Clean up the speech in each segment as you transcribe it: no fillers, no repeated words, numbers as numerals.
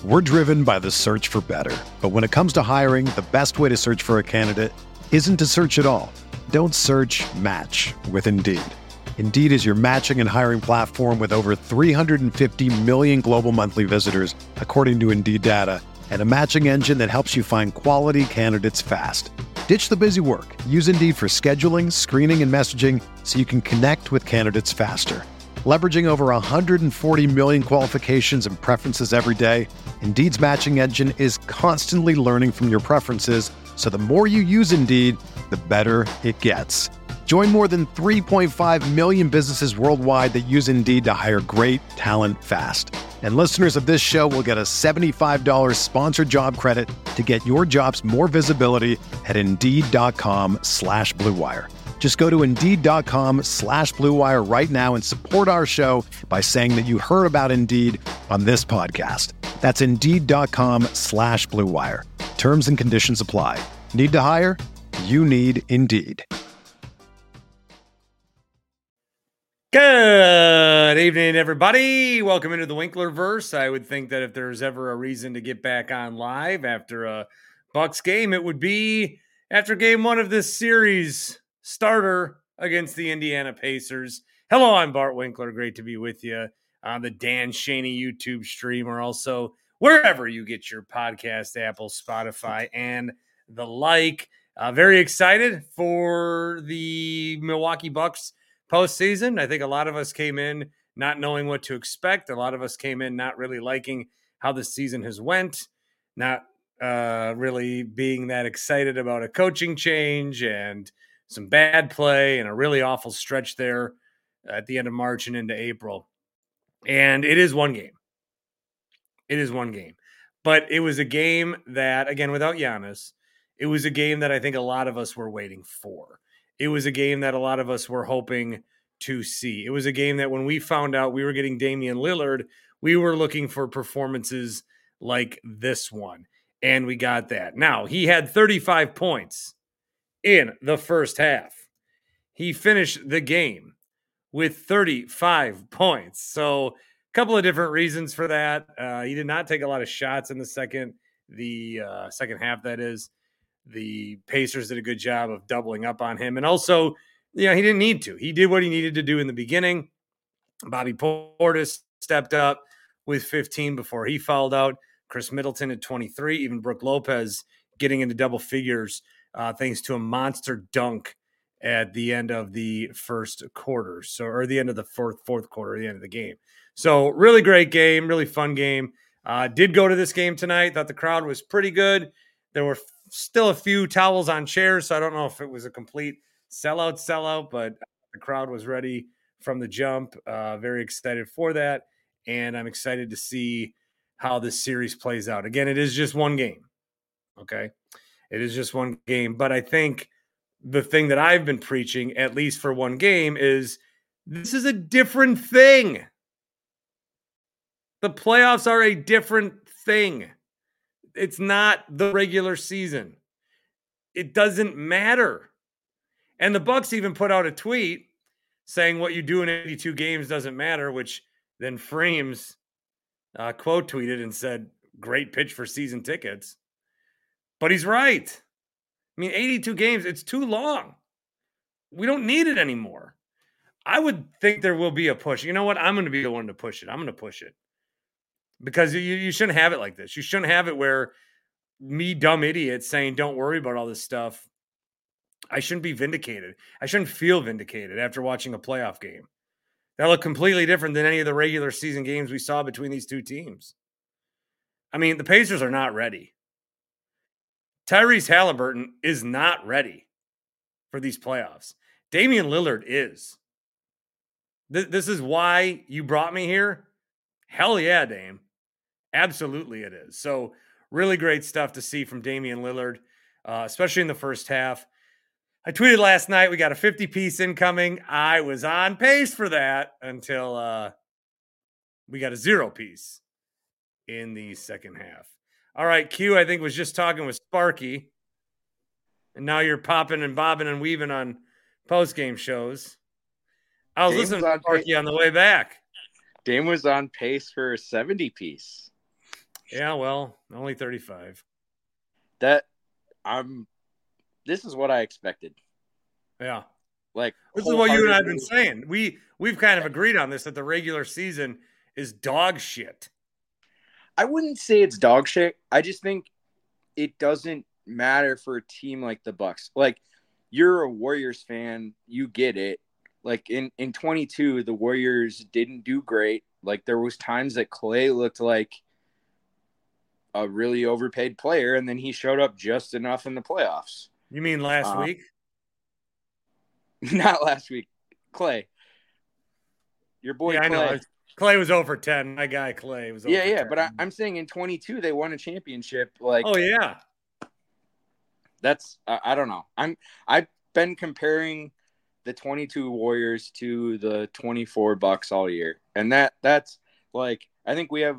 We're driven by the search for better. But when it comes to hiring, the best way to search for a candidate isn't to search at all. Don't search, match with Indeed. Indeed is your matching and hiring platform with over 350 million global monthly visitors, according to Indeed data, and a matching engine that helps you find quality candidates fast. Ditch the busy work. Use Indeed for scheduling, screening, and messaging so you can connect with candidates faster. Leveraging over 140 million qualifications and preferences every day, Indeed's matching engine is constantly learning from your preferences, so the more you use Indeed, the better it gets. Join more than 3.5 million businesses worldwide that use Indeed to hire great talent fast. And listeners of this show will get a $75 sponsored job credit to get your jobs more visibility at Indeed.com/Blue Wire. Just go to Indeed.com/Blue Wire right now and support our show by saying that you heard about Indeed on this podcast. That's Indeed.com/Blue Wire. Terms and conditions apply. Need to hire? You need Indeed. Good evening, everybody. Welcome into the Winklerverse. I would think that if there's ever a reason to get back on live after a Bucks game, it would be after game one of this series starter against the Indiana Pacers. Hello, I'm Bart Winkler. Great to be with you on the Dan Shaney YouTube stream, or also wherever you get your podcast, Apple, Spotify, and the like. Very excited for the Milwaukee Bucks postseason. I think a lot of us came in not knowing what to expect. A lot of us came in not really liking how the season has went, not really being that excited about a coaching change and some bad play and a really awful stretch there at the end of March and into April. And it is one game. It is one game. But it was a game that, again, without Giannis, it was a game that I think a lot of us were waiting for. It was a game that a lot of us were hoping to see. It was a game that when we found out we were getting Damian Lillard, we were looking for performances like this one. And we got that. Now, he had 35 points in the first half. He finished the game with 35 points. So a couple of different reasons for that. He did not take a lot of shots in the second half, that is. The Pacers did a good job of doubling up on him. And also, he didn't need to. He did what he needed to do in the beginning. Bobby Portis stepped up with 15 before he fouled out. Chris Middleton at 23. Even Brook Lopez getting into double figures thanks to a monster dunk at the end of the first quarter. Or the end of the fourth quarter, the end of the game. So really great game, really fun game. Did go to this game tonight. Thought the crowd was pretty good. There were still a few towels on chairs, so I don't know if it was a complete sellout, but the crowd was ready from the jump. Very excited for that, and I'm excited to see how this series plays out. Again, it is just one game, okay? It is just one game, but I think the thing that I've been preaching, at least for one game, is this is a different thing. The playoffs are a different thing. It's not the regular season. It doesn't matter. And the Bucks even put out a tweet saying what you do in 82 games doesn't matter, which then Frames quote tweeted and said, great pitch for season tickets. But he's right. I mean, 82 games, it's too long. We don't need it anymore. I would think there will be a push. You know what? I'm going to be the one to push it. I'm going to push it. Because you shouldn't have it like this. You shouldn't have it where me, dumb idiot, saying don't worry about all this stuff. I shouldn't be vindicated. I shouldn't feel vindicated after watching a playoff game. That looked completely different than any of the regular season games we saw between these two teams. I mean, the Pacers are not ready. Tyrese Halliburton is not ready for these playoffs. Damian Lillard is. This is why you brought me here? Hell yeah, Dame. Absolutely it is. So really great stuff to see from Damian Lillard, especially in the first half. I tweeted last night we got a 50-piece incoming. I was on pace for that until we got a 0-piece in the second half. All right, Q, I think, was just talking with Sparky. And now you're popping and bobbing and weaving on post-game shows. I was listening to Sparky on the way back. Dame was on pace for a 70-piece. Yeah, well, only 35. This is what I expected. Yeah. Like, this is what you and I have been saying. We've kind of agreed on this, that the regular season is dog shit. I wouldn't say it's dog shit. I just think it doesn't matter for a team like the Bucks. Like, you're a Warriors fan, you get it. Like in 22, the Warriors didn't do great. Like, there was times that Klay looked like a really overpaid player, and then he showed up just enough in the playoffs. You mean last week? Not last week. Klay. Your boy Klay. I know. Klay was over 10. My guy Klay was over 10. Yeah, but I'm saying in 22 they won a championship. Like, oh yeah. That's I don't know. I've been comparing the 22 Warriors to the 24 Bucks all year. And that's like, I think if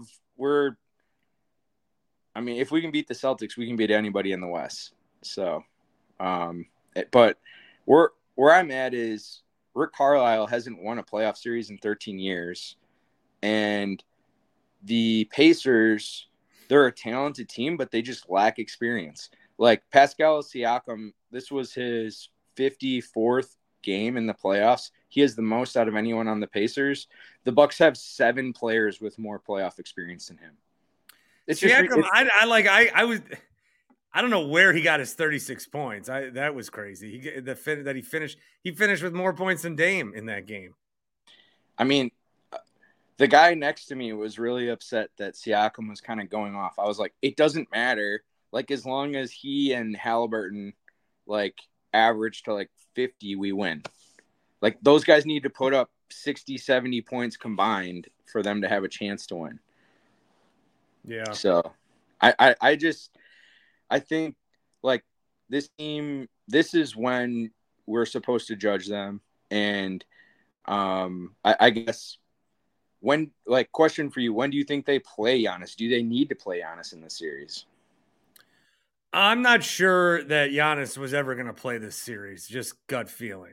we can beat the Celtics, we can beat anybody in the West. So, but where I'm at is Rick Carlisle hasn't won a playoff series in 13 years. And the Pacers, they're a talented team, but they just lack experience. Like Pascal Siakam, this was his 54th game in the playoffs. He has the most out of anyone on the Pacers. The Bucks have 7 players with more playoff experience than him. It's Siakam, I don't know where he got his 36 points. That was crazy. He finished with more points than Dame in that game. I mean, the guy next to me was really upset that Siakam was kind of going off. I was like, it doesn't matter. Like, as long as he and Halliburton like average to like 50, we win. Like, those guys need to put up 60, 70 points combined for them to have a chance to win. Yeah. So I think like this team, this is when we're supposed to judge them. And I guess question for you, when do you think they play Giannis? Do they need to play Giannis in this series? I'm not sure that Giannis was ever going to play this series. Just gut feeling.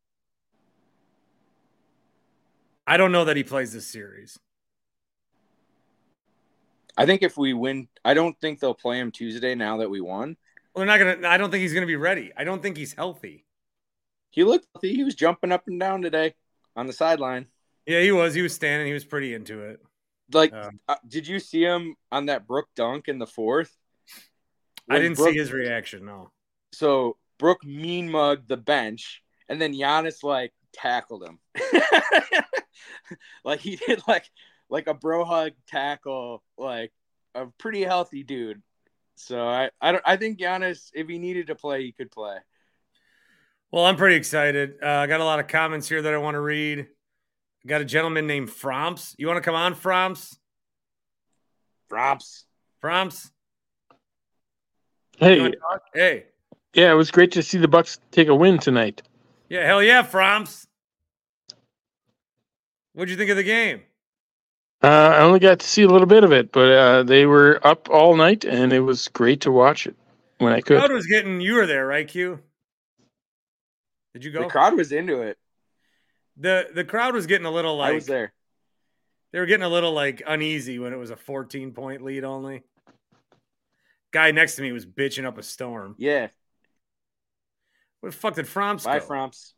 I don't know that he plays this series. I think if we win, I don't think they'll play him Tuesday now that we won. Well, they're not going to. I don't think he's going to be ready. I don't think he's healthy. He looked healthy. He was jumping up and down today on the sideline. Yeah, he was. He was standing. He was pretty into it. Like, did you see him on that Brook dunk in the fourth? I didn't see his reaction, no. So Brook mean mugged the bench, and then Giannis like tackled him. Like he did like a bro hug tackle, like a pretty healthy dude. So I think Giannis, if he needed to play, he could play. Well, I'm pretty excited. I got a lot of comments here that I want to read. I got a gentleman named Fromps. You want to come on, Fromps? Fromps? Hey. Hey. Yeah, it was great to see the Bucks take a win tonight. Yeah, hell yeah, Fromps. What'd you think of the game? I only got to see a little bit of it, but they were up all night, and it was great to watch it when I could. The crowd was you were there, right, Q? Did you go? The crowd was into it. The crowd was getting a little like... I was there. They were getting a little like uneasy when it was a 14-point lead only. Guy next to me was bitching up a storm. Yeah. Where the fuck did Fromps go? Bye, Fromps.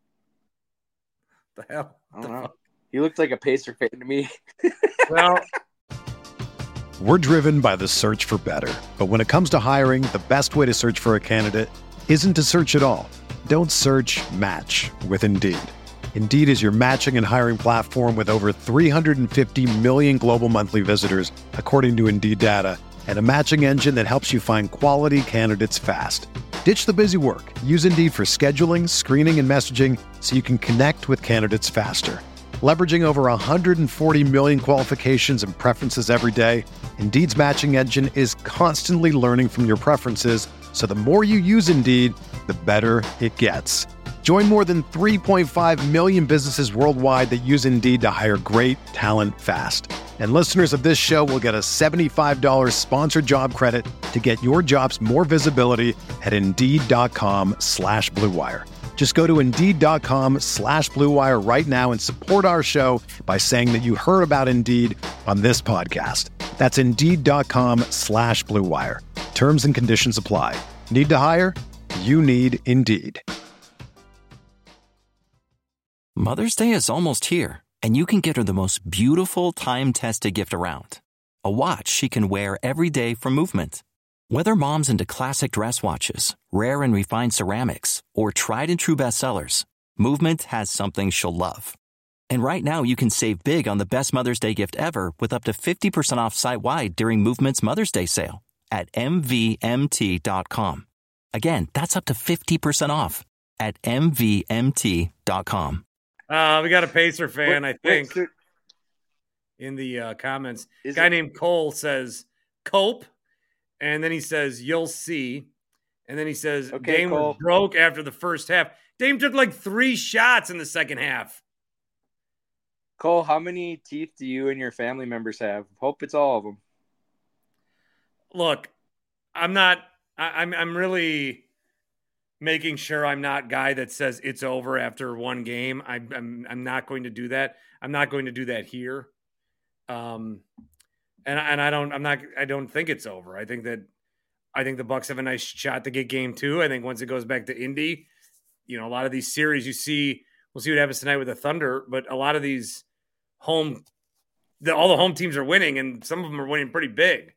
The hell? I don't know. He looked like a Pacer fan to me. Well, we're driven by the search for better. But when it comes to hiring, the best way to search for a candidate isn't to search at all. Don't search, match with Indeed. Indeed is your matching and hiring platform with over 350 million global monthly visitors, according to Indeed data, and a matching engine that helps you find quality candidates fast. Ditch the busy work. Use Indeed for scheduling, screening, and messaging so you can connect with candidates faster. Leveraging over 140 million qualifications and preferences every day, Indeed's matching engine is constantly learning from your preferences, so the more you use Indeed, the better it gets. Join more than 3.5 million businesses worldwide that use Indeed to hire great talent fast. And listeners of this show will get a $75 sponsored job credit to get your jobs more visibility at Indeed.com/Blue Wire. Just go to Indeed.com/Blue Wire right now and support our show by saying that you heard about Indeed on this podcast. That's Indeed.com/Blue Wire. Terms and conditions apply. Need to hire? You need Indeed. Mother's Day is almost here, and you can get her the most beautiful time-tested gift around. A watch she can wear every day from Movement. Whether mom's into classic dress watches, rare and refined ceramics, or tried-and-true bestsellers, Movement has something she'll love. And right now, you can save big on the best Mother's Day gift ever with up to 50% off site-wide during Movement's Mother's Day sale at MVMT.com. Again, that's up to 50% off at MVMT.com. We got a Pacer fan, I think, in the comments. A guy named Cole says, Cope. And then he says, you'll see. And then he says, okay, Dame was broke after the first half. Dame took like 3 shots in the second half. Cole, how many teeth do you and your family members have? Hope it's all of them. Look, I'm really making sure I'm not guy that says it's over after one game. I'm not going to do that. I'm not going to do that here. And I don't think it's over. I think the Bucks have a nice shot to get game 2. I think once it goes back to Indy, a lot of these series we'll see what happens tonight with the Thunder, but a lot of these all the home teams are winning, and some of them are winning pretty big.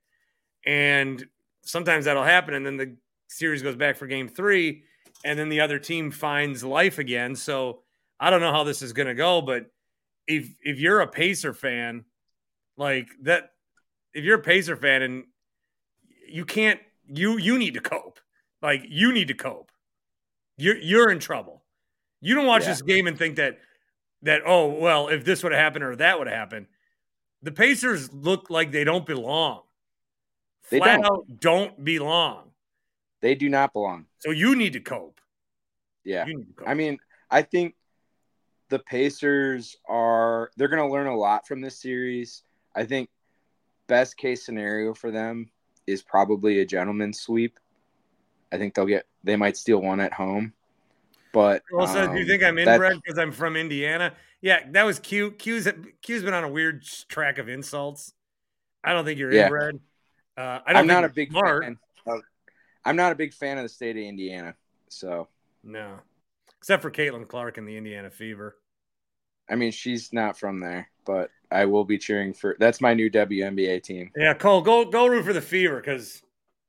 And sometimes that'll happen, and then the series goes back for game 3, and then the other team finds life again. So I don't know how this is going to go, but if you're a Pacer fan, like that, if you're a Pacer fan and you can't, you need to cope. Like, you need to cope. You're in trouble. You don't watch this game and think that, oh, well, if this would have happened or that would have happened. The Pacers look like they don't belong. They Flat out don't belong. They do not belong. So you need to cope. Yeah. You need to cope. I mean, I think the Pacers they're going to learn a lot from this series. I think best case scenario for them is probably a gentleman's sweep. I think they might steal one at home. But also, do you think I'm inbred because I'm from Indiana? Yeah, that was Q. Q's been on a weird track of insults. I don't think you're inbred. I'm not a big fan. I'm not a big fan of the state of Indiana. So no, except for Caitlin Clark and the Indiana Fever. I mean, she's not from there, but I will be cheering for. That's my new WNBA team. Yeah, Cole, go root for the Fever because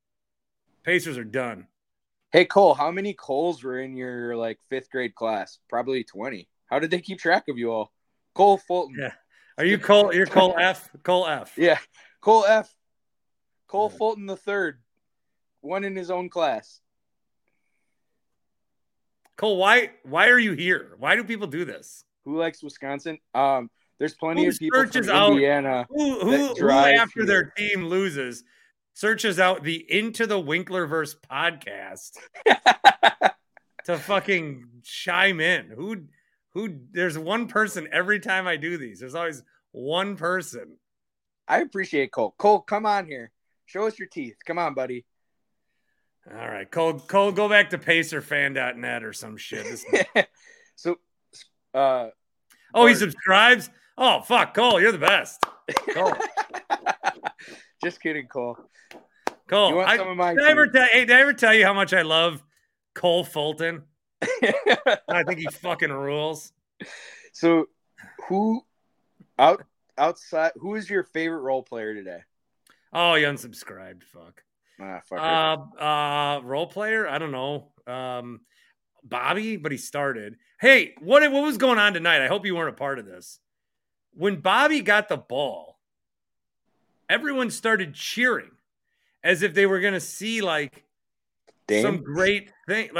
Pacers are done. Hey, Cole, how many Coles were in your 5th grade class? Probably 20. How did they keep track of you all? Cole Fulton. Yeah. Are you Cole? You're Cole F? Cole F. Yeah. Cole F. Cole Fulton the third. One in his own class. Cole, why are you here? Why do people do this? Who likes Wisconsin? There's plenty of people from Indiana who after their team loses searches out the Into the Winklerverse podcast to fucking chime in. Who there's one person every time I do these. There's always one person. I appreciate Cole. Cole, come on here. Show us your teeth. Come on, buddy. All right. Cole, go back to pacerfan.net or some shit. So he subscribes? Oh, fuck, Cole, you're the best. Cole. Just kidding, Cole. Cole, you want some of my did I ever tell you how much I love Cole Fulton? I think he fucking rules. So, who is your favorite role player today? Oh, you unsubscribed. Fuck. Fuck role player? I don't know. Bobby, but he started. Hey, what was going on tonight? I hope you weren't a part of this. When Bobby got the ball, everyone started cheering as if they were going to see some great thing.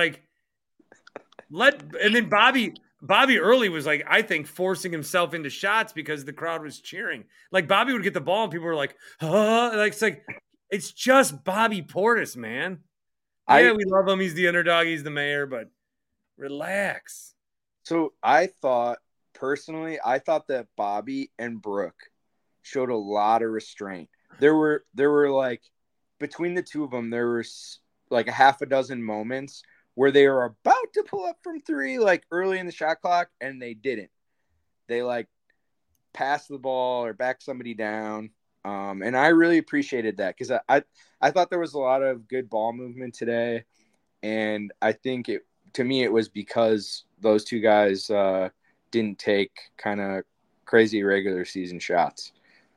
And then Bobby early was I think forcing himself into shots because the crowd was cheering. Bobby would get the ball and people were like, it's just Bobby Portis, man. Yeah, we love him. He's the underdog. He's the mayor, but relax. So I thought that Bobby and Brooke showed a lot of restraint. There were between the two of them, there were a half a dozen moments where they were about to pull up from 3, early in the shot clock, and they didn't. They passed the ball or backed somebody down. And I really appreciated that because I thought there was a lot of good ball movement today. And I think to me, it was because those two guys didn't take kind of crazy regular season shots.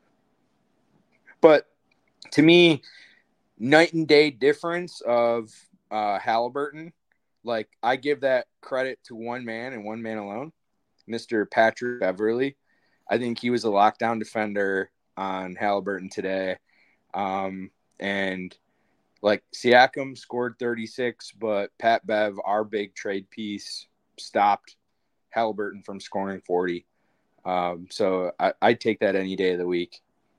But to me, night and day difference of Halliburton, like I give that credit to one man and one man alone, Mr. Patrick Beverley. I think he was a lockdown defender on Halliburton today. And like Siakam scored 36, but Pat Bev, our big trade piece, stopped Halliburton from scoring 40. So I'd take that any day of the week.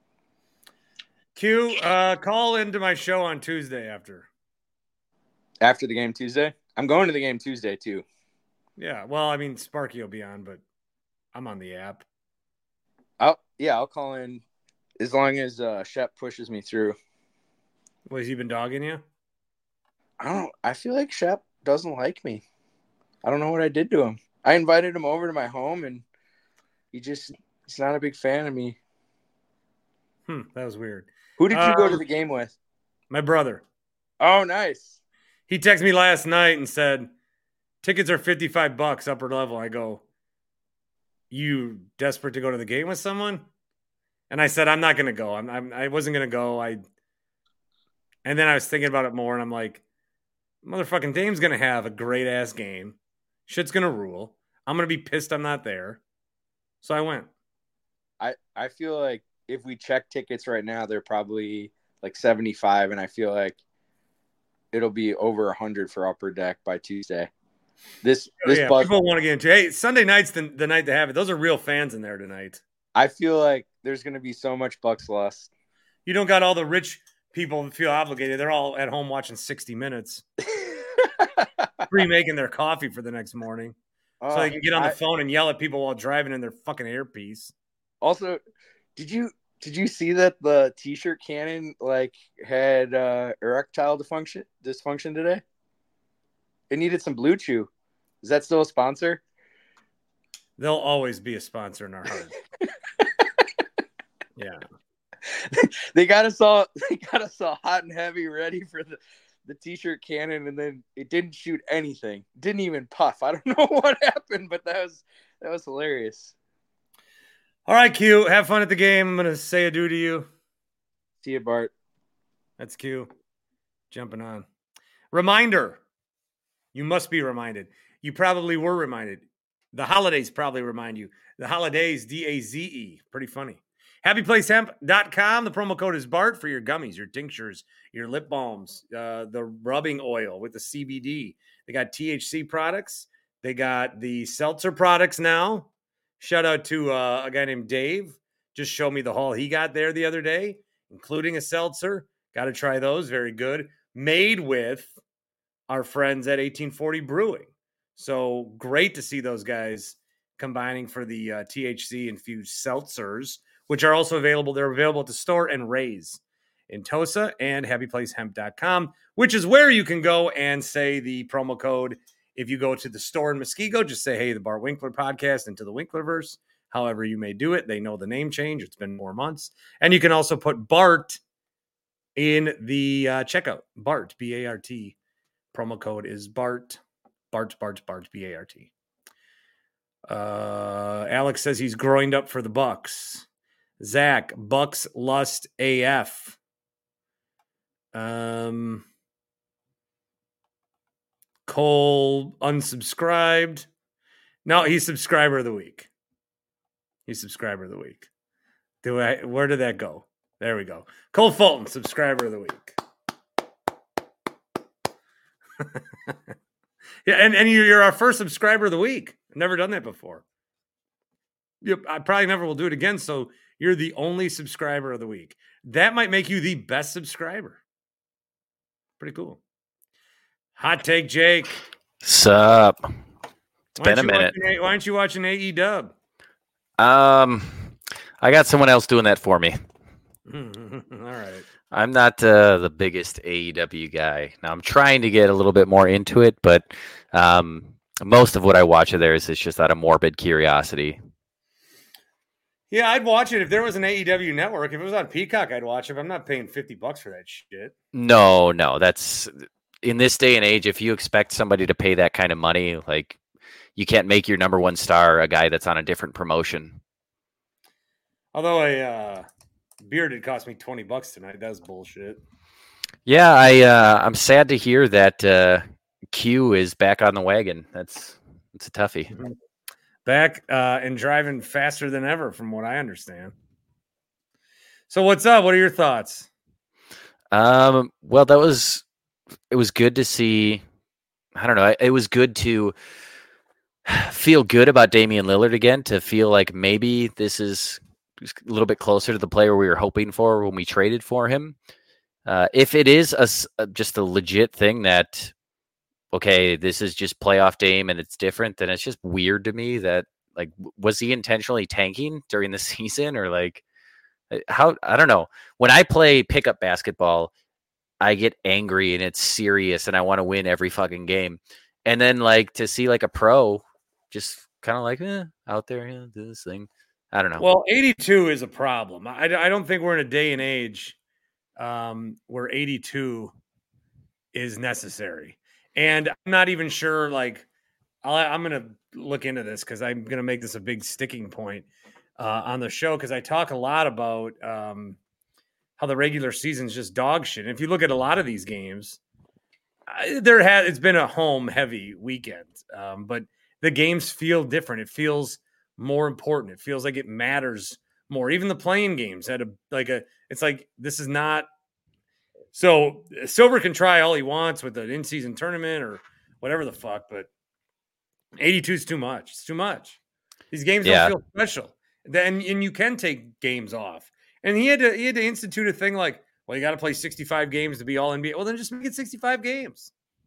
Q, call into my show on Tuesday after the game Tuesday. I'm going to the game Tuesday too. Yeah, well, I mean, Sparky will be on, but I'm on the app. I'll call in as long as Shep pushes me through. Well, has he been dogging you? I feel like Shep doesn't like me. I don't know what I did to him. I invited him over to my home, and he's not a big fan of me. That was weird. Who did you go to the game with? My brother. Oh, nice. He texted me last night and said, tickets are $55 upper level. I go, you desperate to go to the game with someone? And I said, I'm not going to go. I wasn't going to go. And then I was thinking about it more, and I'm like, motherfucking Dame's going to have a great-ass game. Shit's going to rule. I'm going to be pissed I'm not there. So I went. I feel like if we check tickets right now, they're probably like 75, and I feel like it'll be over 100 for Upper Deck by Tuesday. People want to get into. Hey, Sunday night's the night to have it. Those are real fans in there tonight. I feel like there's going to be so much Bucks lust. You don't got all the rich people feel obligated. They're all at home watching 60 Minutes, pre-making their coffee for the next morning, so they can get on the phone and yell at people while driving in their fucking earpiece. Also, did you see that the T-shirt cannon had erectile dysfunction today? It needed some Blue Chew. Is that still a sponsor? They'll always be a sponsor in our heart. Yeah. They got us all hot and heavy, ready for the T-shirt cannon, and then it didn't shoot anything. Didn't even puff. I don't know what happened, but that was hilarious. All right, Q. Have fun at the game. I'm gonna say adieu to you. See you, Bart. That's Q. Jumping on. Reminder. You must be reminded. You probably were reminded. The holidays probably remind you. The holidays, DAZE. Pretty funny. HappyPlaceHemp.com. The promo code is BART for your gummies, your tinctures, your lip balms, the rubbing oil with the CBD. They got THC products. They got the seltzer products now. Shout out to a guy named Dave. Just showed me the haul he got there the other day, including a seltzer. Got to try those. Very good. Made with our friends at 1840 Brewing. So great to see those guys combining for the THC-infused seltzers, which are also available. They're available at the store and Ray's in Tosa and HappyPlaceHemp.com, which is where you can go and say the promo code. If you go to the store in Muskego, just say, hey, the Bart Winkler podcast into the Winklerverse. However you may do it. They know the name change. It's been 4 months. And you can also put Bart in the checkout. Bart, B-A-R-T. Promo code is Bart. Bart, B-A-R-T. Alex says he's groined up for the Bucks. Zach, Bucks Lust AF. Cole unsubscribed. No, he's subscriber of the week. Where did that go? There we go. Cole Fulton, subscriber of the week. Yeah, and you're our first subscriber of the week. I've never done that before. I probably never will do it again, so you're the only subscriber of the week. That might make you the best subscriber. Pretty cool. Hot take, Jake. Sup? It's been a minute. Why aren't you watching AE Dub? I got someone else doing that for me. All right. I'm not the biggest AEW guy. Now I'm trying to get a little bit more into it, but most of what I watch of theirs is just out of morbid curiosity. Yeah, I'd watch it if there was an AEW network. If it was on Peacock, I'd watch it. But I'm not paying $50 for that shit. No, that's in this day and age. If you expect somebody to pay that kind of money, like you can't make your number one star a guy that's on a different promotion. Although a beer did cost me $20 tonight. That was bullshit. Yeah, I'm sad to hear that Q is back on the wagon. It's a toughie. Back and driving faster than ever, from what I understand. So what's up? What are your thoughts? Well, it was good to see. I don't know. It was good to feel good about Damian Lillard again, to feel like maybe this is a little bit closer to the player we were hoping for when we traded for him. If it is just a legit thing that, okay, this is just playoff Dame and it's different, then it's just weird to me that, like, was he intentionally tanking during the season, or like how, I don't know. When I play pickup basketball, I get angry and it's serious and I want to win every fucking game. And then like to see like a pro just kind of like out there, do this thing. I don't know. Well, 82 is a problem. I don't think we're in a day and age where 82 is necessary. And I'm not even sure, like, I'm going to look into this because I'm going to make this a big sticking point on the show, because I talk a lot about how the regular season's just dog shit. And if you look at a lot of these games, it's been a home heavy weekend, but the games feel different. It feels more important. It feels like it matters more. Even the playing games had it's like, this is not. So Silver can try all he wants with the in-season tournament or whatever the fuck, but 82 is too much. It's too much. These games don't feel special. And you can take games off. And he had to institute a thing like, well, you got to play 65 games to be all NBA. Well, then just make it 65 games.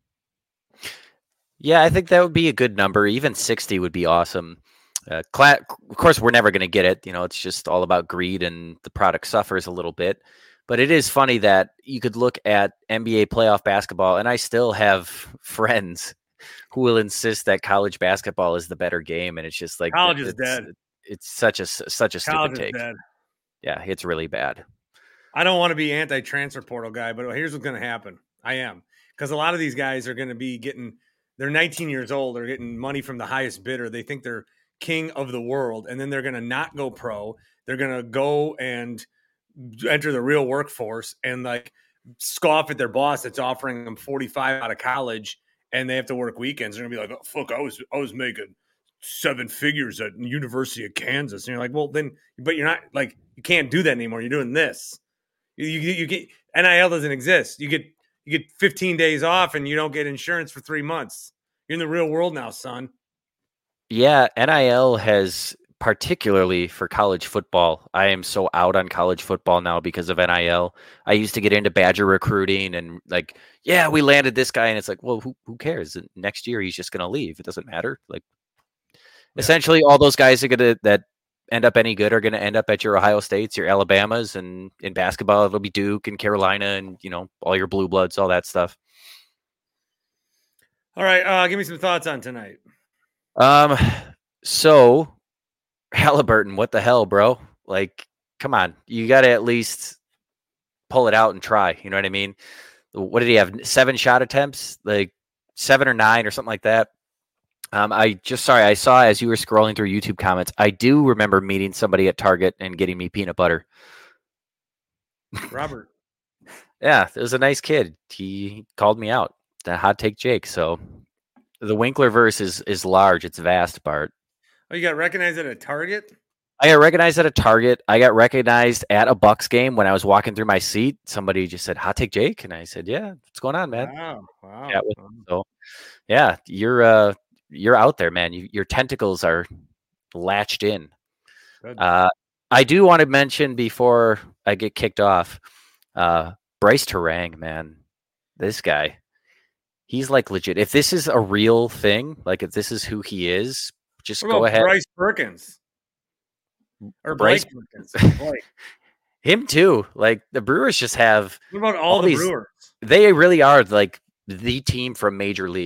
Yeah, I think that would be a good number. Even 60 would be awesome. Of course, we're never going to get it. You know, it's just all about greed, and the product suffers a little bit. But it is funny that you could look at NBA playoff basketball, and I still have friends who will insist that college basketball is the better game, and it's just like college is dead. It's such a stupid take. Dead. Yeah, it's really bad. I don't want to be anti-transfer portal guy, but here's what's going to happen. I am, because a lot of these guys are going to be they're 19 years old. They're getting money from the highest bidder. They think they're king of the world, and then they're going to not go pro. They're going to go and enter the real workforce and like scoff at their boss that's offering them 45 out of college, and they have to work weekends. They're gonna be like, oh, fuck, I was making 7 figures at University of Kansas. And you're like, well, then, but you're not, like, you can't do that anymore. You're doing this. You get, NIL doesn't exist. You get 15 days off and you don't get insurance for 3 months. You're in the real world now, son. Yeah, NIL has, particularly for college football, I am so out on college football now because of NIL. I used to get into Badger recruiting and like, yeah, we landed this guy, and it's like, well, who cares? Next year he's just going to leave. It doesn't matter. Like, essentially, all those guys that end up any good are going to end up at your Ohio States, your Alabamas, and in basketball it'll be Duke and Carolina, and all your blue bloods, all that stuff. All right, give me some thoughts on tonight. So Halliburton, what the hell, bro? Like, come on. You got to at least pull it out and try. You know what I mean? What did he have? 7 shot attempts? Like 7 or 9 or something like that. I saw as you were scrolling through YouTube comments, I do remember meeting somebody at Target and getting me peanut butter. Robert. Yeah, it was a nice kid. He called me out. The hot take Jake. So the Winkler verse is large. It's vast, Bart. Oh, you got recognized at a Target? I got recognized at a Target. I got recognized at a Bucks game when I was walking through my seat. Somebody just said, hot take Jake. And I said, yeah, what's going on, man? Wow. Yeah, so, yeah, you're out there, man. Your tentacles are latched in. I do want to mention before I get kicked off, Bryce Terang, man. This guy, he's like legit. If this is a real thing, like if this is who he is, just go ahead. Bryce Perkins. Or Bryce Perkins. Him too. Like the Brewers just have. What about all the Brewers? They really are like the team from Major League.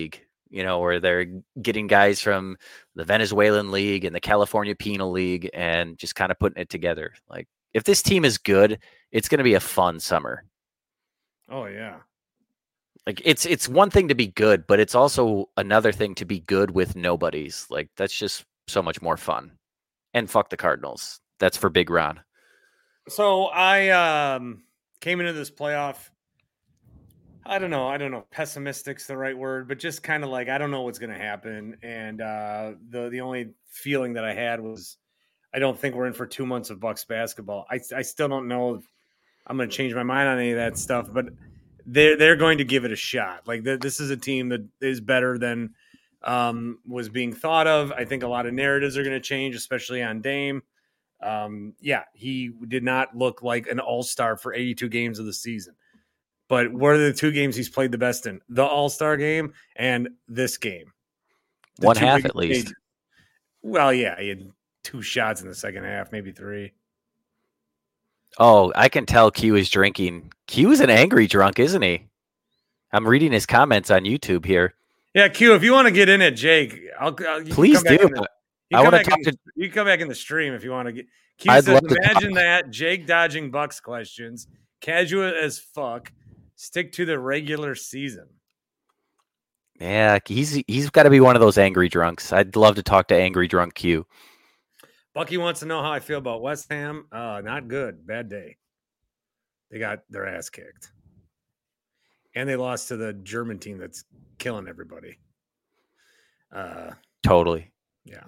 where they're getting guys from the Venezuelan League and the California Penal League and just kind of putting it together. Like, if this team is good, it's going to be a fun summer. Oh, yeah. Like, it's one thing to be good, but it's also another thing to be good with nobodies. Like, that's just so much more fun. And fuck the Cardinals. That's for Big Ron. So I came into this playoff. I don't know. Pessimistic's the right word, but just kind of like, I don't know what's going to happen. And the only feeling that I had was, I don't think we're in for 2 months of Bucks basketball. I still don't know if I'm going to change my mind on any of that stuff, but they're going to give it a shot. Like, this is a team that is better than was being thought of. I think a lot of narratives are going to change, especially on Dame. He did not look like an all-star for 82 games of the season. But what are the 2 games he's played the best in? The All-Star game and this game. One half at least. Well, yeah, he had 2 shots in the second half, maybe 3. Oh, I can tell Q is drinking. Q is an angry drunk, isn't he? I'm reading his comments on YouTube here. Yeah, Q, if you want to get in at Jake, please do. I want to talk to. You can come back in the stream if you want to get. Q says, imagine that Jake dodging Bucks questions, casual as fuck. Stick to the regular season. Yeah, he's got to be one of those angry drunks. I'd love to talk to angry drunk Q. Bucky wants to know how I feel about West Ham. Not good. Bad day. They got their ass kicked. And they lost to the German team that's killing everybody. Totally. Yeah.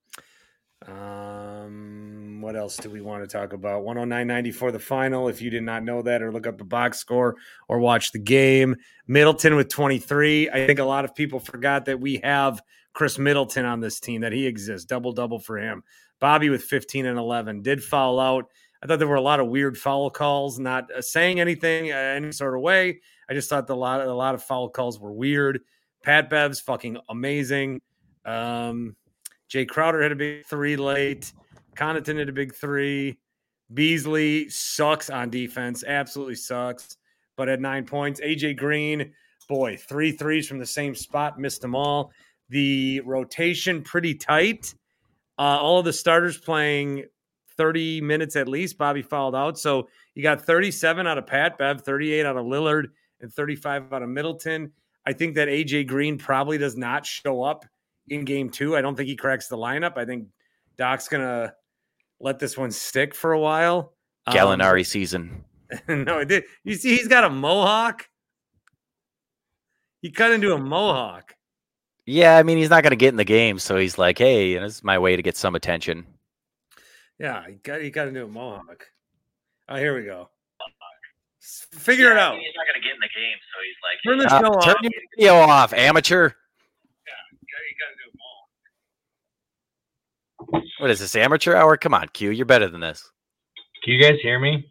What else do we want to talk about? 109.94 the final. If you did not know that, or look up the box score or watch the game. Middleton with 23. I think a lot of people forgot that we have Chris Middleton on this team, that he exists. Double for him. Bobby with 15 and 11 did foul out. I thought there were a lot of weird foul calls, not saying anything any sort of way. I just thought a lot of foul calls were weird. Pat Bev's fucking amazing. Jay Crowder had a big 3 late. Connaughton had a big 3. Beasley sucks on defense. Absolutely sucks. But at 9 points. AJ Green, boy, 3 threes from the same spot. Missed them all. The rotation pretty tight. All of the starters playing 30 minutes at least. Bobby fouled out. So you got 37 out of Pat Bev, 38 out of Lillard, and 35 out of Middleton. I think that AJ Green probably does not show up in game 2. I don't think he cracks the lineup. I think Doc's going to let this one stick for a while. Gallinari season. No, it did. You see, he's got a mohawk. He cut into a mohawk. Yeah, I mean, he's not going to get in the game, so he's like, hey, this is my way to get some attention. Yeah, he got into a mohawk. Oh, here we go. Figure it out. He's not going to get in the game, so he's like, turn the show turn off. your video off, amateur. He got into a mohawk. What is this, amateur hour? Come on, Q, you're better than this. Can you guys hear me?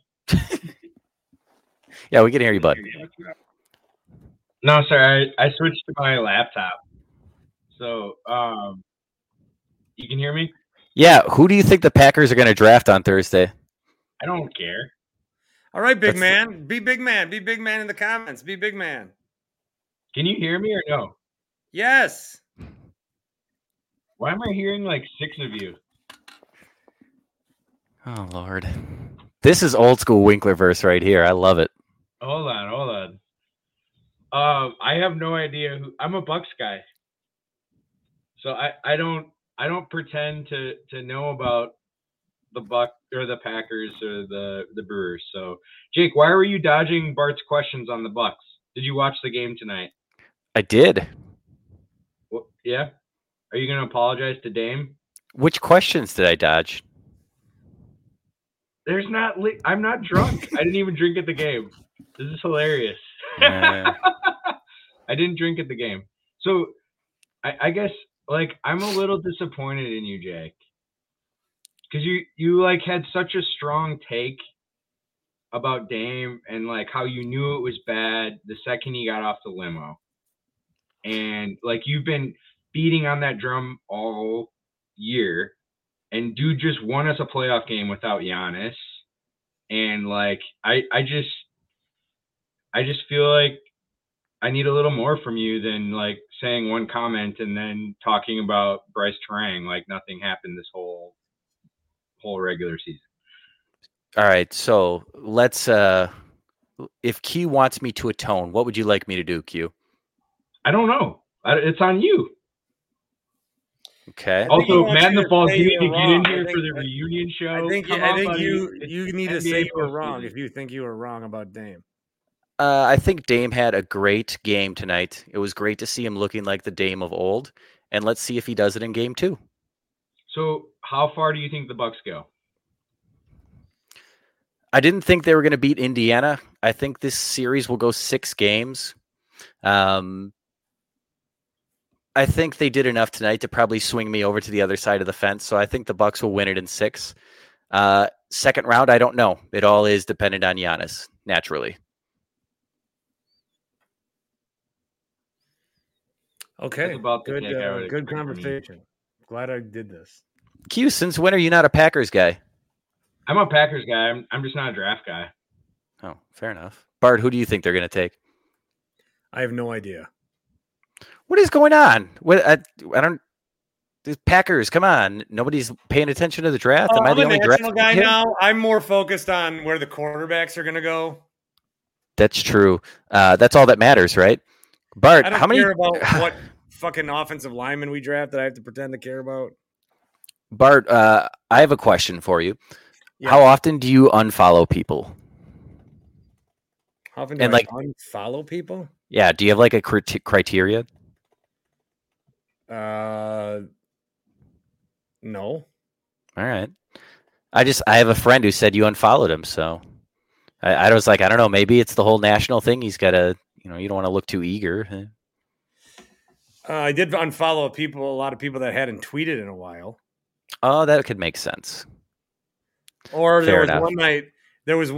Yeah, we can hear you, bud. No, sorry, I switched to my laptop. So, you can hear me? Yeah, who do you think the Packers are going to draft on Thursday? I don't care. All right, big man. Be big man. Be big man in the comments. Be big man. Can you hear me or no? Yes. Why am I hearing like 6 of you? Oh, Lord. This is old school Winklerverse right here. I love it. Hold on. I have no idea who. I'm a Bucks guy. So I don't pretend to know about the Bucks or the Packers or the Brewers. So Jake, why were you dodging Bart's questions on the Bucks? Did you watch the game tonight? I did. Well, yeah. Are you going to apologize to Dame? Which questions did I dodge? I'm not drunk. I didn't even drink at the game. This is hilarious. Yeah. I didn't drink at the game. So I guess like I'm a little disappointed in you, Jake. Because you like had such a strong take about Dame and like how you knew it was bad the second he got off the limo. And like you've been beating on that drum all year, and dude just won us a playoff game without Giannis. And like I just feel like I need a little more from you than like saying one comment and then talking about Bryce Terang like nothing happened this whole regular season. All right, so let's. If Q wants me to atone, what would you like me to do, Q? I don't know. It's on you. Okay. Also, Madden the Falls, say you need you to were get wrong. in here I think- for the reunion show. I think Come on, buddy. you need to NBA say you were postseason. wrong if you think you were wrong about Dame. I think Dame had a great game tonight. It was great to see him looking like the Dame of old, and let's see if he does it in game 2. So, how far do you think the Bucks go? I didn't think they were going to beat Indiana. I think this series will go 6 games. I think they did enough tonight to probably swing me over to the other side of the fence. So I think the Bucks will win it in 6. Second round, I don't know. It all is dependent on Giannis, naturally. Okay, about the pick I would good expect from you. conversation. Glad I did this. Q, since when are you not a Packers guy? I'm a Packers guy. I'm just not a draft guy. Oh, fair enough. Bart, who do you think they're going to take? I have no idea. What is going on? What I don't. The Packers, come on! Nobody's paying attention to the draft. Am I the I'm a only national draft guy kid? now. I'm more focused on where the quarterbacks are going to go. That's true. That's all that matters, right? Bart, I don't how many? care about what fucking offensive lineman we draft that I have to pretend to care about. Bart, I have a question for you. Yeah. How often do you unfollow people? How often do And, I like- unfollow people? Yeah, do you have like a criteria? No. All right. I have a friend who said you unfollowed him, so I was like, I don't know, maybe it's the whole national thing. He's got to, you don't want to look too eager. I did unfollow a lot of people that hadn't tweeted in a while. Oh, that could make sense. Or Fair there enough. was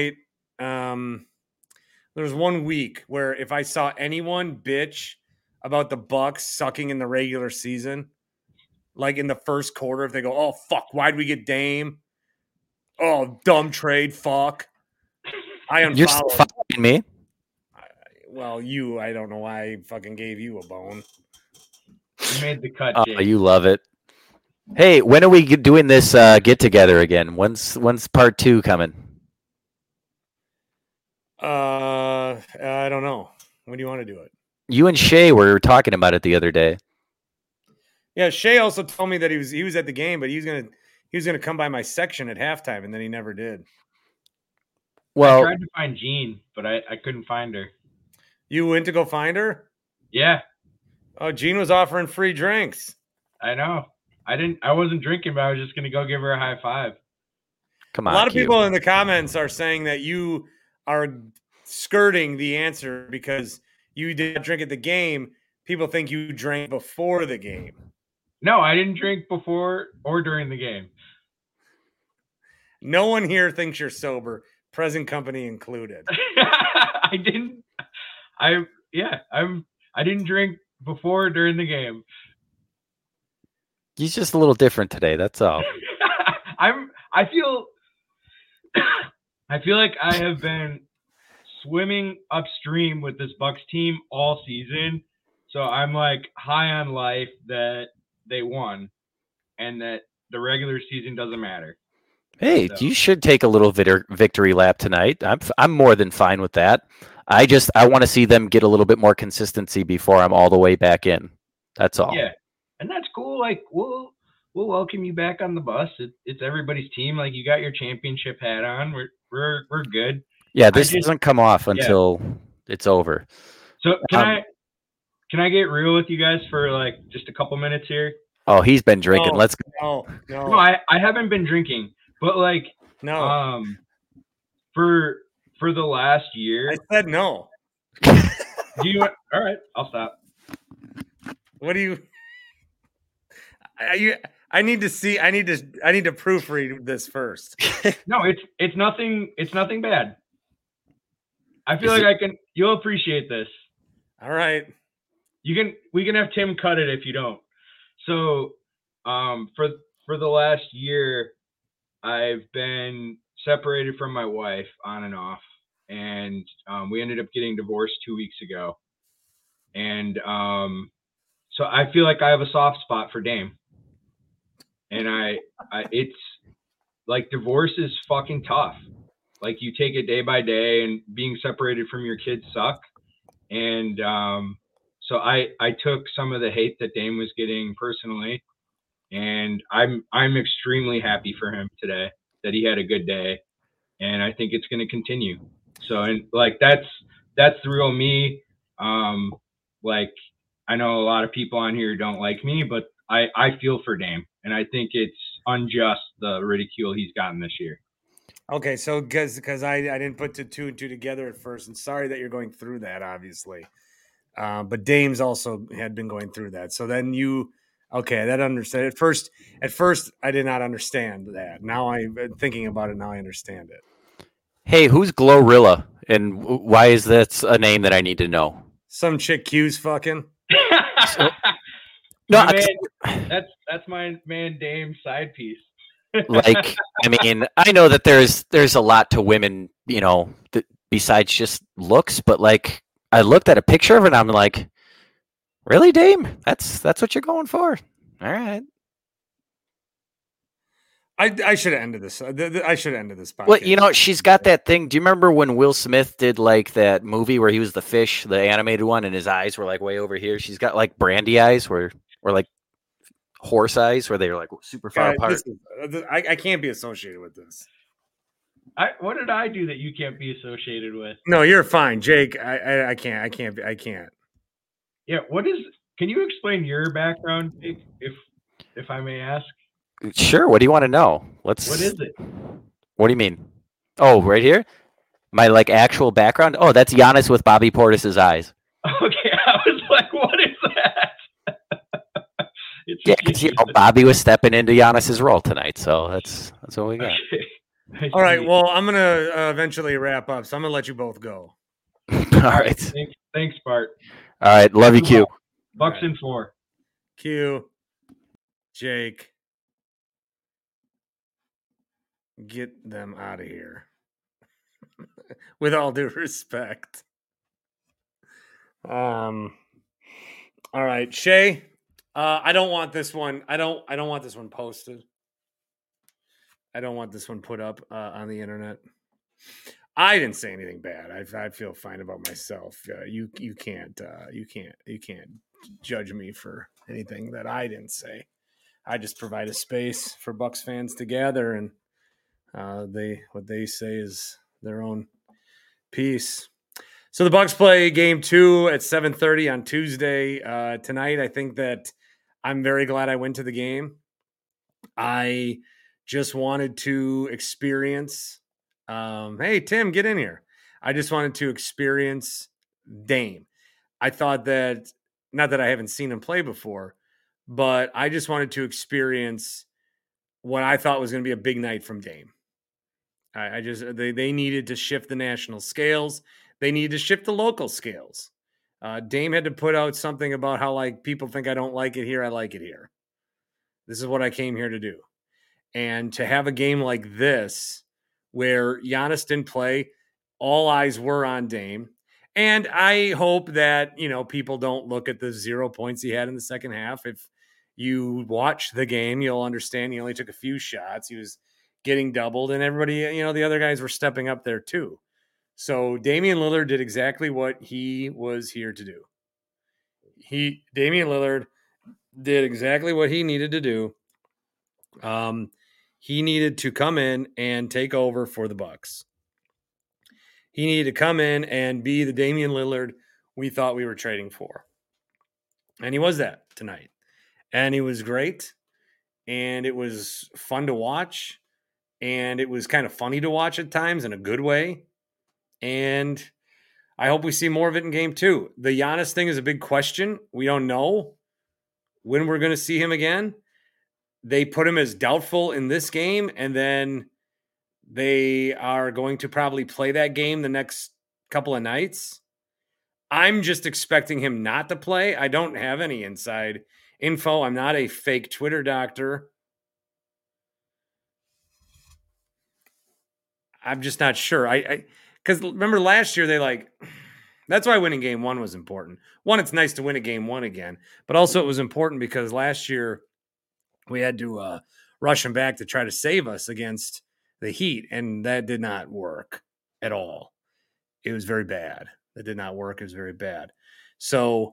one week where if I saw anyone bitch about the Bucks sucking in the regular season, like in the first quarter, if they go, "Oh fuck, why'd we get Dame? Oh, dumb trade, fuck." I You're still unfollowed. following me. Well, I don't know why I fucking gave you a bone. You made the cut, Oh, Jake. you love it. Hey, when are we doing this get together again? When's part 2 coming? I don't know. When do you want to do it? You and Shay were talking about it the other day. Yeah, Shay also told me that he was at the game, but he was gonna come by my section at halftime, and then he never did. I Well, tried to find Jean, but I couldn't find her. You went to go find her? Yeah, Oh, Gene was offering free drinks. I know. I wasn't drinking, but I was just gonna go give her a high five. come A on. lot of Q. people in the comments are saying that you are skirting the answer because you did not drink at the game. People think you drank before the game. No, I didn't drink before or during the game. No one here thinks you're sober, present company included. I didn't. I didn't drink before or during the game. He's just a little different today. That's all. I feel like I have been swimming upstream with this Bucks team all season. So I'm like high on life that they won and that the regular season doesn't matter. Hey, So- you should take a little victory lap tonight. I'm more than fine with that. I want to see them get a little bit more consistency before I'm all the way back in. That's all. Yeah. And that's cool. Like we'll welcome you back on the bus. It's everybody's team. Like you got your championship hat on. We're good. Yeah, this just- doesn't come off until it's over. So can I get real with you guys for like just a couple minutes here? Oh, he's been drinking. No. Let's go. No. No, I haven't been drinking, but like No. for the last year, I said no. do you? All right, I'll stop. What do you? I need to see. I need to proofread this first. No, it's nothing. It's nothing bad. I feel Is like you'll appreciate this. All right. We can have Tim cut it if you don't. So, for the last year, I've been separated from my wife on and off, and we ended up getting divorced 2 weeks ago. And so I feel like I have a soft spot for Dame. And it's like divorce is fucking tough. Like you take it day by day, and being separated from your kids suck. And so I took some of the hate that Dame was getting personally, and I'm extremely happy for him today that he had a good day, and I think it's going to continue. So, and like that's the real me. Like I know a lot of people on here don't like me, but I feel for Dame, and I think it's unjust the ridicule he's gotten this year. Okay, so because I didn't put the two and two together at first, and sorry that you're going through that, obviously. But Dame's also had been going through that. So then that understand. At first, I did not understand that. Now I'm thinking about it. Now I understand it. Hey, who's Glorilla, and why is that a name that I need to know? Some chick Q's fucking. No, that's my man Dame's side piece. Like, I mean, I know that there's a lot to women, besides just looks, but like, I looked at a picture of it and I'm like, really, Dame? That's what you're going for? All right. I should have ended this. I should have ended this Well, podcast. she's got that thing. Do you remember when Will Smith did like that movie where he was the fish, the animated one, and his eyes were like way over here? She's got like brandy eyes or like horse eyes where they were like super far apart. I can't be associated with this. What did I do that you can't be associated with? No, you're fine, Jake. I can't. Yeah. Can you explain your background, if I may ask? Sure. What do you want to know? What is it? What do you mean? Oh, right here? My like actual background? Oh, that's Giannis with Bobby Portis's eyes. Okay. I was like, what is that? Yeah, because Bobby was stepping into Giannis's role tonight, so that's what we got. Okay. All right. Well, I'm gonna eventually wrap up, so I'm gonna let you both go. All right. Thanks, Bart. All right. Love you, Q. Bucks in 4. Q. Jake. Get them out of here. With all due respect. All right, Shay. I don't want this one. I don't want this one posted. I don't want this one put up on the internet. I didn't say anything bad. I feel fine about myself. You can't judge me for anything that I didn't say. I just provide a space for Bucks fans to gather, and what they say is their own piece. So the Bucks play game 2 at 7:30 on Tuesday tonight. I think that I'm very glad I went to the game. I just wanted to experience. Hey, Tim, get in here. I just wanted to experience Dame. I thought that, not that I haven't seen him play before, but I just wanted to experience what I thought was going to be a big night from Dame. They needed to shift the national scales. They needed to shift the local scales. Dame had to put out something about how like people think I don't like it here. I like it here. This is what I came here to do. And to have a game like this where Giannis didn't play, all eyes were on Dame. And I hope that, people don't look at the 0 points he had in the second half. If you watch the game, you'll understand he only took a few shots. He was getting doubled, and everybody, the other guys were stepping up there too. So Damian Lillard did exactly what he was here to do. Damian Lillard did exactly what he needed to do. He needed to come in and take over for the Bucks. He needed to come in and be the Damian Lillard we thought we were trading for. And he was that tonight. And he was great. And it was fun to watch. And it was kind of funny to watch at times in a good way. And I hope we see more of it in game 2. The Giannis thing is a big question. We don't know when we're going to see him again. They put him as doubtful in this game, and then they are going to probably play that game the next couple of nights. I'm just expecting him not to play. I don't have any inside info. I'm not a fake Twitter doctor. I'm just not sure. Because remember last year they That's why winning game one was important. One, it's nice to win a game one again, but also it was important because last year we had to rush them back to try to save us against the Heat, and that did not work at all. It was very bad. That did not work. It was very bad. So,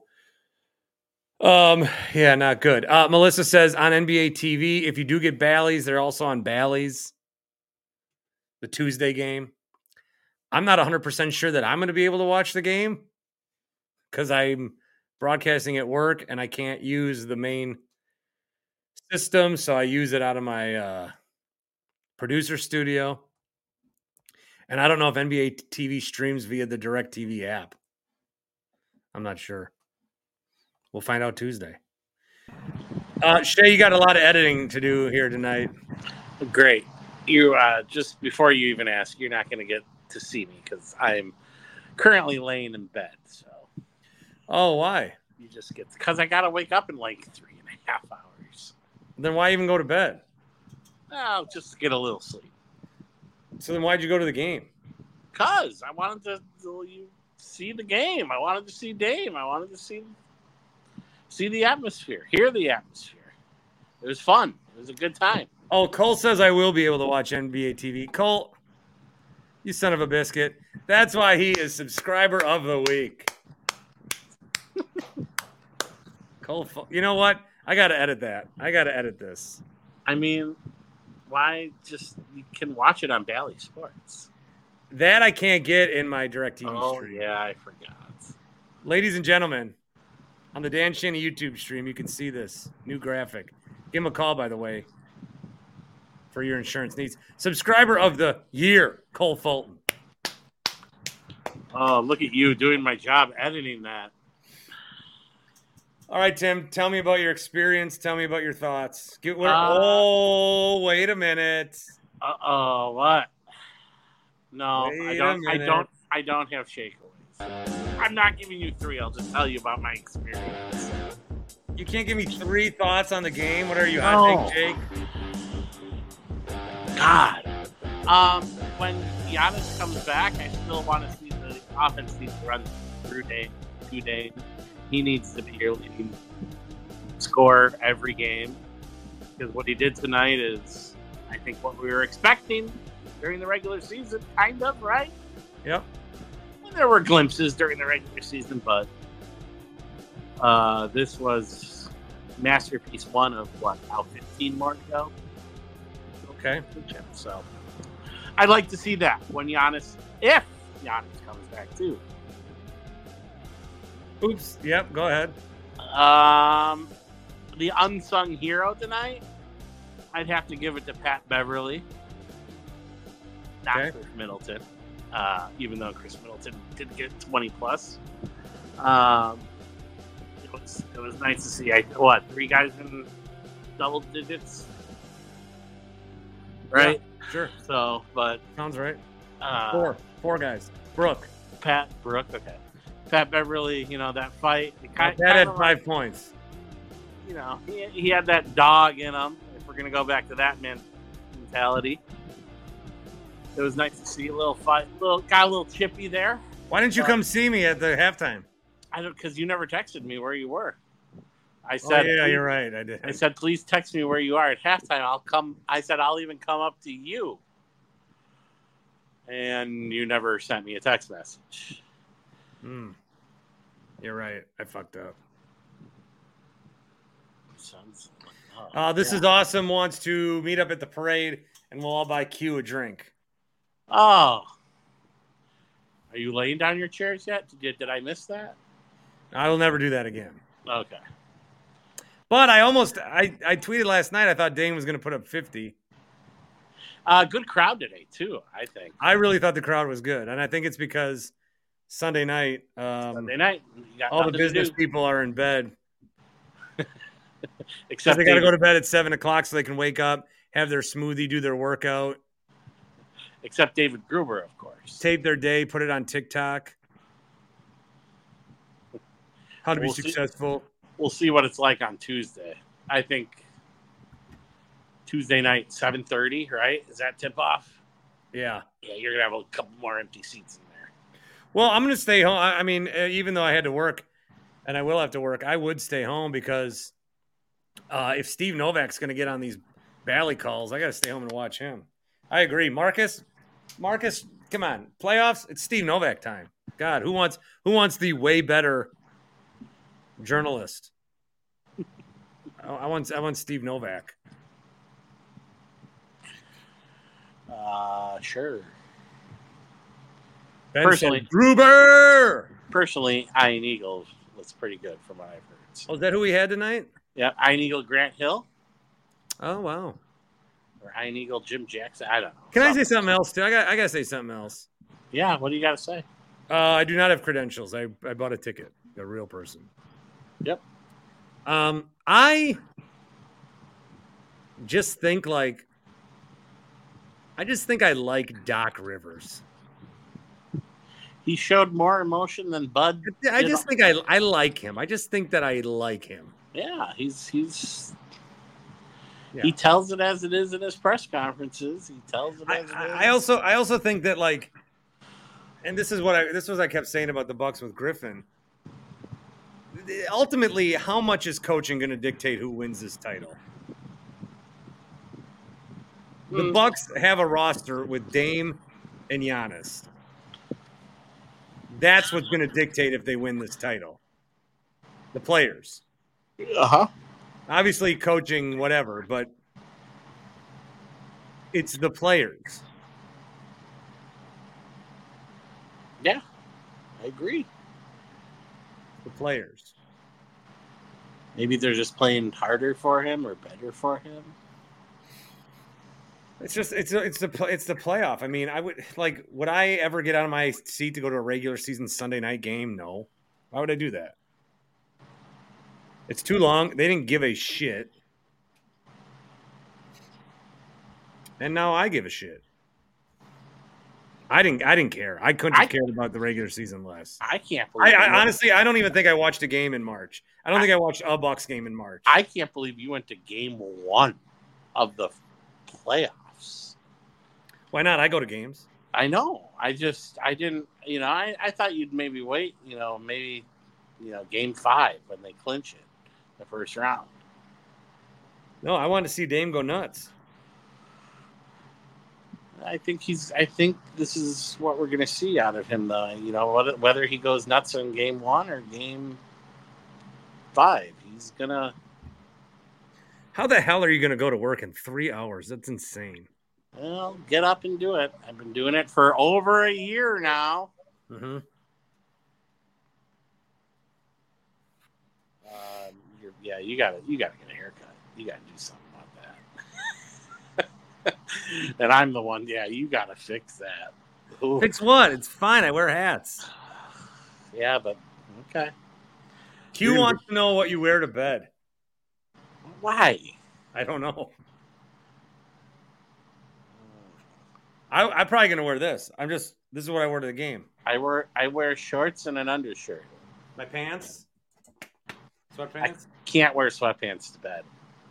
yeah, not good. Melissa says on NBA TV, if you do get Bally's, they're also on Bally's, the Tuesday game. I'm not 100% sure that I'm going to be able to watch the game because I'm broadcasting at work and I can't use the main system. So I use it out of my producer studio. And I don't know if NBA TV streams via the DirecTV app. I'm not sure. We'll find out Tuesday. Shay, you got a lot of editing to do here tonight. Great. You just before you even ask, you're not going to get to see me because I'm currently laying in bed. So, oh, why? You just get because I got to wake up in like 3.5 hours. Then why even go to bed? Oh, just to get a little sleep. So then why'd you go to the game? Because I wanted to see the game. I wanted to see Dame. I wanted to see the atmosphere, hear the atmosphere. It was fun. It was a good time. Oh, Cole says I will be able to watch NBA TV. Cole, you son of a biscuit. That's why he is subscriber of the week. Cole, you know what? I got to edit that. I got to edit this. I mean, why just you can watch it on Bally Sports. That I can't get in my DirecTV stream. Yeah, I forgot. Ladies and gentlemen, on the Dan Shaney YouTube stream, you can see this new graphic. Give him a call, by the way, for your insurance needs. Subscriber of the year, Cole Fulton. Oh, look at you doing my job editing that. All right, Tim, tell me about your experience. Tell me about your thoughts. Oh, wait a minute. Uh-oh, what? No, I don't have shakeaways. I'm not giving you 3. I'll just tell you about my experience. You can't give me 3 thoughts on the game? What are you, hot take Jake? God. When Giannis comes back, I still want to see the offense needs to run through 2 days. He needs to be your leading scorer every game. Because what he did tonight is, I think, what we were expecting during the regular season, kind of, right? Yep. And there were glimpses during the regular season, but this was masterpiece 1 of, now 15 more to go? Okay. So I'd like to see that when if Giannis comes back, too. Oops. Yep. Go ahead. The unsung hero tonight, I'd have to give it to Pat Beverly, not Chris Middleton. Even though Chris Middleton did get 20 plus, it was nice to see. 3 guys in double digits, right? Yeah, sure. So, but sounds right. 4 guys. Brooke. Okay. Pat Beverly, that fight. Pat had 5 points. He had that dog in him. If we're gonna go back to that mentality, it was nice to see a little fight. Got a little chippy there. Why didn't you come see me at the halftime? Because you never texted me where you were. I said, you're right. I did. I said, please text me where you are at halftime. I'll come. I said, I'll even come up to you. And you never sent me a text message. You're right. I fucked up. This is awesome. Wants to meet up at the parade, and we'll all buy Q a drink. Oh. Are you laying down your chairs yet? Did I miss that? I will never do that again. Okay. But I tweeted last night, I thought Dane was going to put up 50. Good crowd today, too, I think. I really thought the crowd was good. And I think it's because Sunday night, all the business people are in bed. Except they got to go to bed at 7 o'clock so they can wake up, have their smoothie, do their workout. Except David Gruber, of course. Tape their day, put it on TikTok. How to be successful. We'll see what it's like on Tuesday. I think Tuesday night, 7:30, right? Is that tip-off? Yeah. Yeah, you're going to have a couple more empty seats in there. Well, I'm going to stay home. I mean, even though I had to work, and I will have to work, I would stay home because if Steve Novak's going to get on these Bally calls, I got to stay home and watch him. I agree. Marcus, come on. Playoffs, it's Steve Novak time. God, who wants the way better journalist? I want Steve Novak. Sure. Ben Personally- said, Gruber! Personally, Iron Eagle was pretty good from what I've heard. So. Oh, is that who we had tonight? Yeah, Iron Eagle Grant Hill Oh, wow. or Iron Eagle Jim Jackson. I don't know. Can I say something else, too? I got to say something else. Yeah, what do you got to say? I do not have credentials. I bought a ticket. A real person. Yep. I just think I like Doc Rivers. He showed more emotion than Bud. I just think I like him. I just think that I like him. Yeah, he's Yeah. he tells it as it is in his press conferences. He tells it as it is. I also think that and this is what I kept saying about the Bucks with Griffin. Ultimately, how much is coaching going to dictate who wins this title? The Bucks have a roster with Dame and Giannis. That's what's going to dictate if they win this title. The players. Uh-huh. Obviously, coaching, whatever, but it's the players. Yeah, I agree. The players. Maybe they're just playing harder for him or better for him. It's the playoff. I mean, would I ever get out of my seat to go to a regular season Sunday night game? No. Why would I do that? It's too long. They didn't give a shit. And now I give a shit. I didn't care. I couldn't have cared about the regular season less. I can't believe I honestly, I don't even think I watched a game in March. I don't think I watched a Bucks game in March. I can't believe you went to game 1 of the playoffs. Why not? I go to games. I know. I didn't, I thought you'd maybe wait, game 5 when they clinch it, the first round. No, I wanted to see Dame go nuts. I think this is what we're going to see out of him, though. Whether he goes nuts in game 1 or game 5, he's going to. How the hell are you going to go to work in 3 hours? That's insane. Well, get up and do it. I've been doing it for over a year now. Mm-hmm. You got to get a haircut. You got to do something about that. And I'm the one. Yeah, you got to fix that. Ooh. Fix what? It's fine. I wear hats. Yeah, but okay. Q wants to know what you wear to bed. Why? I don't know. I'm probably gonna wear this. This is what I wear to the game. I wear shorts and an undershirt. My pants? Sweatpants? I can't wear sweatpants to bed.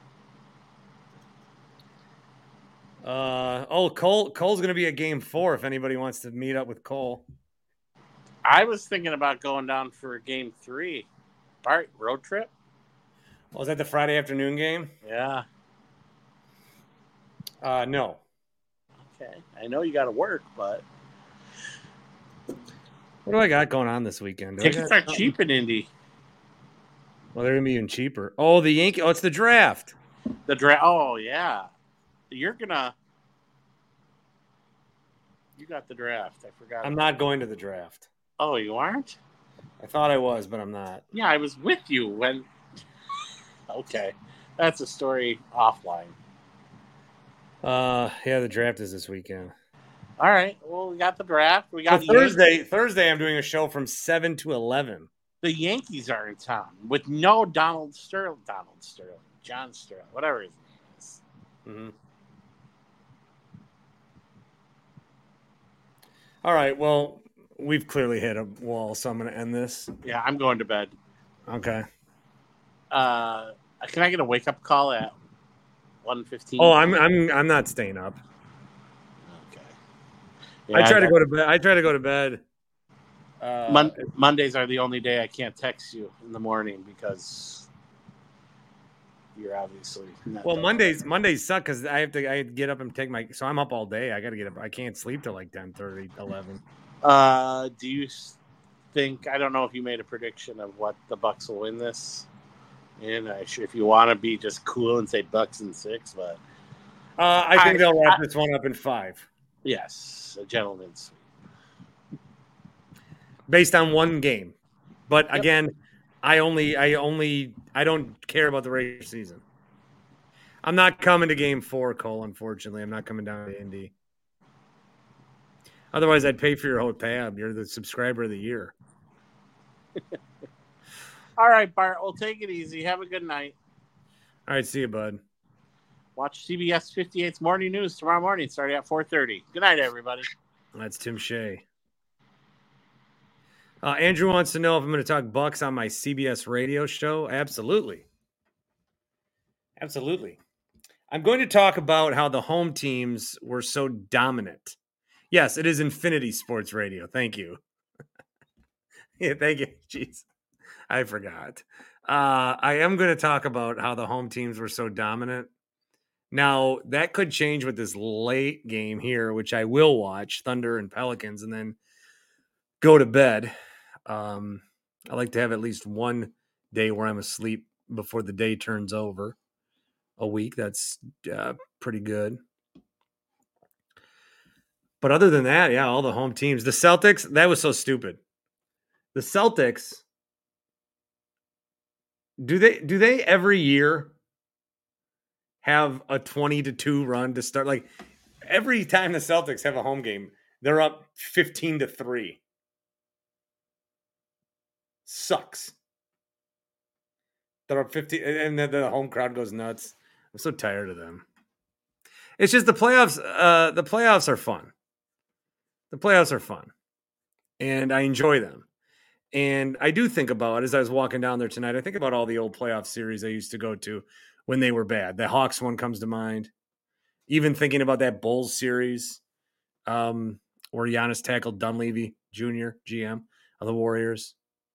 Cole's gonna be at game 4 if anybody wants to meet up with Cole. I was thinking about going down for game 3. Road trip. Was that the Friday afternoon game? Yeah. No. Okay. I know you got to work, but what do I got going on this weekend? Tickets are cheap in Indy. Well, they're gonna be even cheaper. Oh, the Yankee. Oh, it's the draft. The draft. Oh, yeah. You got the draft. I forgot. I'm not going to the draft. Oh, you aren't? I thought I was, but I'm not. Yeah, I was with you when. Okay, that's a story offline. Yeah, the draft is this weekend. All right. Well, we got the draft. We got Thursday. I'm doing a show from 7 to 11. The Yankees are in town with no John Sterling, whatever his name is. Mm-hmm. All right. Well, we've clearly hit a wall, so I'm going to end this. Yeah, I'm going to bed. Okay. Can I get a wake up call at 1:15? Oh, I'm not staying up. Okay. Yeah, I try to go to bed. Mondays are the only day I can't text you in the morning because you're obviously not. Well, Mondays suck because I get up and take so I'm up all day. I got to get up. I can't sleep till like 10:30, 11. Do you think, I don't know if you made a prediction of what the Bucks will win this, and if you want to be just cool and say Bucks in 6, but I think they'll wrap this one up in 5. Yes, a gentleman's sweep. Based on one game. But again, I don't care about the regular season. I'm not coming to game 4, Cole, unfortunately. I'm not coming down to Indy. Otherwise, I'd pay for your whole tab. You're the subscriber of the year. All right, Bart, we'll take it easy. Have a good night. All right, see you, bud. Watch CBS 58's Morning News tomorrow morning, starting at 4:30. Good night, everybody. That's Tim Shea. Andrew wants to know if I'm going to talk Bucks on my CBS radio show. Absolutely. Absolutely. I'm going to talk about how the home teams were so dominant. Yes, it is Infinity Sports Radio. Thank you. Yeah, thank you. Jeez, I forgot. I am going to talk about how the home teams were so dominant. Now, that could change with this late game here, which I will watch, Thunder and Pelicans, and then go to bed. I like to have at least one day where I'm asleep before the day turns over. A week, that's pretty good. But other than that, yeah, all the home teams. The Celtics, that was so stupid. The Celtics, do they every year have a 20-2 run to start? Like every time the Celtics have a home game, they're up 15-3. Sucks. They're up 50, and then the home crowd goes nuts. I'm so tired of them. It's just the playoffs. The playoffs are fun. The playoffs are fun, and I enjoy them. And I do think about, as I was walking down there tonight, I think about all the old playoff series I used to go to when they were bad. The Hawks one comes to mind. Even thinking about that Bulls series where Giannis tackled Dunleavy Jr., GM of the Warriors.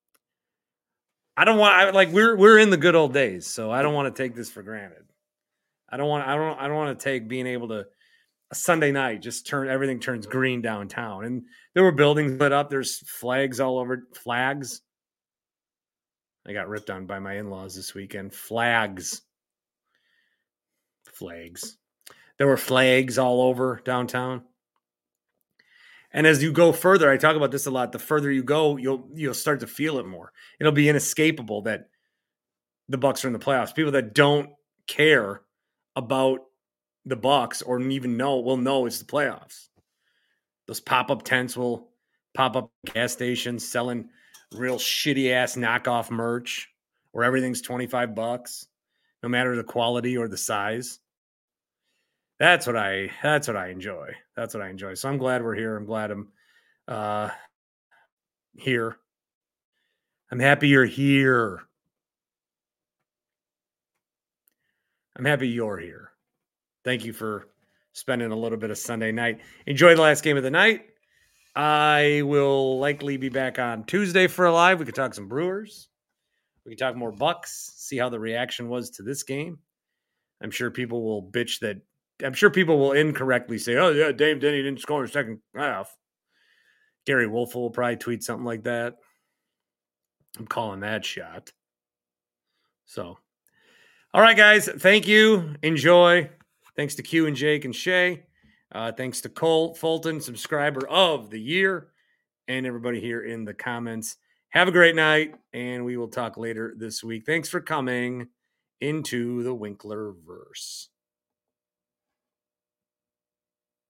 We're in the good old days, so I don't want to take this for granted. I don't want to take being able to a Sunday night just everything turns green downtown, and there were buildings lit up. There's flags all over. Flags. I got ripped on by my in-laws this weekend. Flags. There were flags all over downtown. And as you go further, I talk about this a lot. The further you go, you'll start to feel it more. It'll be inescapable that the Bucks are in the playoffs. People that don't care about the Bucks or even will know it's the playoffs. Those pop-up tents will pop up at gas stations selling real shitty ass knockoff merch where everything's $25, no matter the quality or the size. That's what I enjoy. That's what I enjoy. So I'm glad we're here. I'm glad I'm here. I'm happy you're here. I'm happy you're here. Thank you for spending a little bit of Sunday night. Enjoy the last game of the night. I will likely be back on Tuesday for a live. We could talk some Brewers. We can talk more Bucks, see how the reaction was to this game. I'm sure people will bitch that. I'm sure people will incorrectly say, oh, yeah, Dave Denny didn't score in the second half. Gary Wolfe will probably tweet something like that. I'm calling that shot. So, all right, guys. Thank you. Enjoy. Thanks to Q and Jake and Shay. Thanks to Cole Fulton, subscriber of the year, and everybody here in the comments. Have a great night, and we will talk later this week. Thanks for coming into the Winkler-verse.